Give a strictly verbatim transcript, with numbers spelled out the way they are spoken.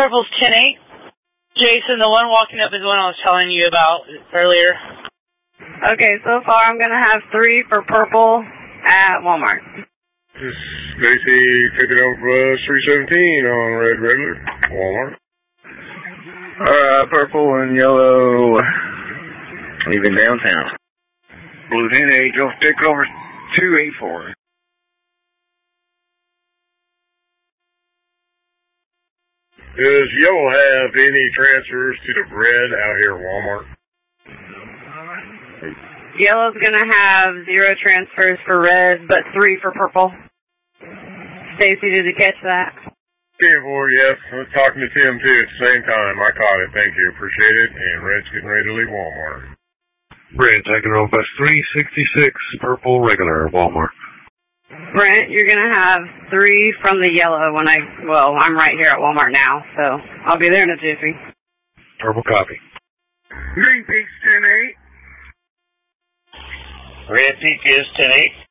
purple's ten eight. Jason, the one walking up is the one I was telling you about earlier. Okay, so far I'm going to have three for purple at Walmart. Stacy picking up uh, three seventeen on Red Riddler, Walmart. Uh, purple and yellow, leaving downtown. Blue ten eight, go stick over two eight four. Does yellow have any transfers to the red out here at Walmart? Yellow's going to have zero transfers for red, but three for purple. Stacy, did you catch that? ten four, yes. I was talking to Tim, too, at the same time. I caught it. Thank you. Appreciate it. And red's getting ready to leave Walmart. Brent, taking off bus three sixty-six, purple regular, Walmart. Brent, you're going to have three from the yellow when I, well, I'm right here at Walmart now, so I'll be there in a jiffy. Purple copy. Green Peaks ten eight. Red Peak is ten eight.